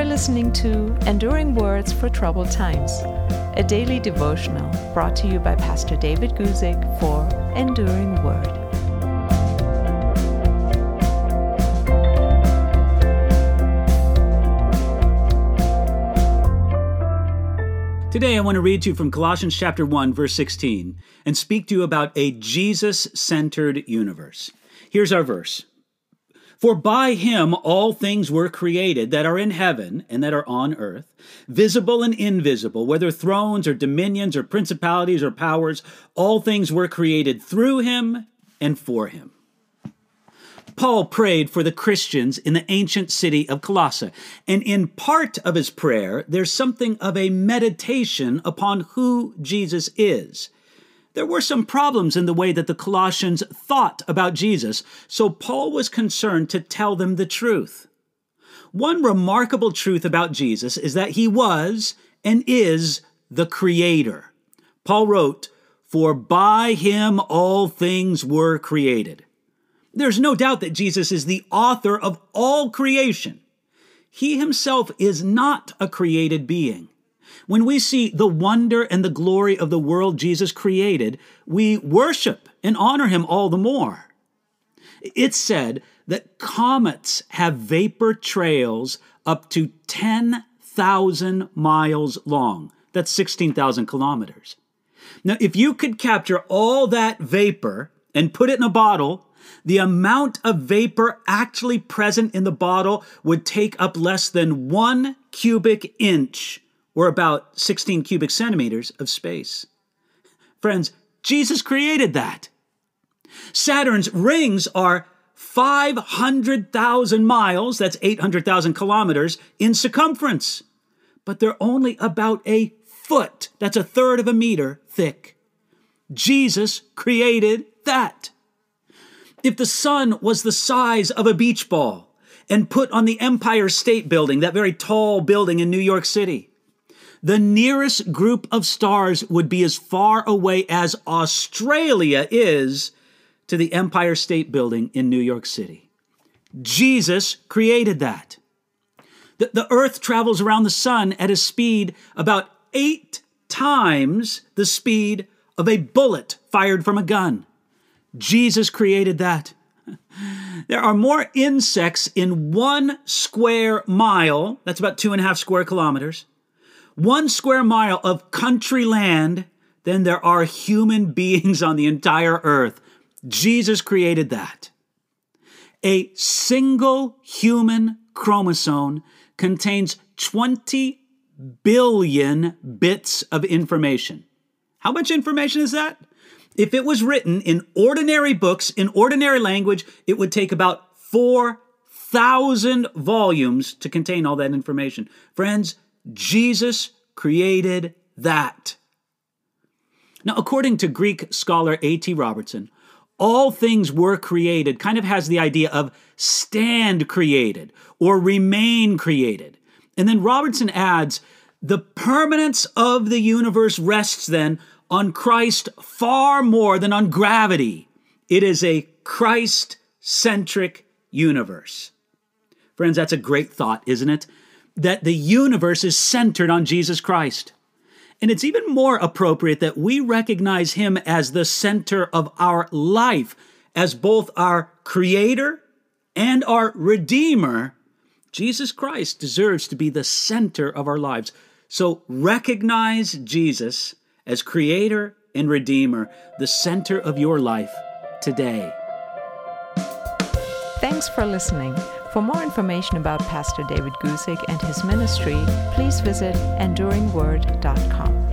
listening to Enduring Words for Troubled Times, a daily devotional brought to you by Pastor David Guzik for Enduring Word. Today I want to read to you from Colossians chapter 1, verse 16, and speak to you about a Jesus-centered universe. Here's our verse. For by him all things were created that are in heaven and that are on earth, visible and invisible, whether thrones or dominions or principalities or powers, all things were created through him and for him. Paul prayed for the Christians in the ancient city of Colossae, and in part of his prayer, there's something of a meditation upon who Jesus is. There were some problems in the way that the Colossians thought about Jesus, so Paul was concerned to tell them the truth. One remarkable truth about Jesus is that he was and is the Creator. Paul wrote, "For by him all things were created." There's no doubt that Jesus is the author of all creation. He himself is not a created being. When we see the wonder and the glory of the world Jesus created, we worship and honor him all the more. It's said that comets have vapor trails up to 10,000 miles long. That's 16,000 kilometers. Now, if you could capture all that vapor and put it in a bottle, the amount of vapor actually present in the bottle would take up less than 1 cubic inch, or about 16 cubic centimeters of space. Friends, Jesus created that. Saturn's rings are 500,000 miles, that's 800,000 kilometers, in circumference. But they're only about a foot, that's a third of a meter, thick. Jesus created that. If the sun was the size of a beach ball and put on the Empire State Building, that very tall building in New York City, the nearest group of stars would be as far away as Australia is to the Empire State Building in New York City. Jesus created that. The earth travels around the sun at a speed about 8 times the speed of a bullet fired from a gun. Jesus created that. There are more insects in 1 square mile, that's about 2.5 square kilometers, 1 square mile of country land than there are human beings on the entire earth. Jesus created that. A single human chromosome contains 20 billion bits of information. How much information is that? If it was written in ordinary books, in ordinary language, it would take about 4,000 volumes to contain all that information. Friends, Jesus created that. Now, according to Greek scholar A.T. Robertson, all things were created kind of has the idea of stand created or remain created. And then Robertson adds, the permanence of the universe rests then on Christ far more than on gravity. It is a Christ-centric universe. Friends, that's a great thought, isn't it? That the universe is centered on Jesus Christ. And it's even more appropriate that we recognize him as the center of our life, as both our Creator and our Redeemer. Jesus Christ deserves to be the center of our lives. So recognize Jesus as Creator and Redeemer, the center of your life today. Thanks for listening. For more information about Pastor David Guzik and his ministry, please visit enduringword.com.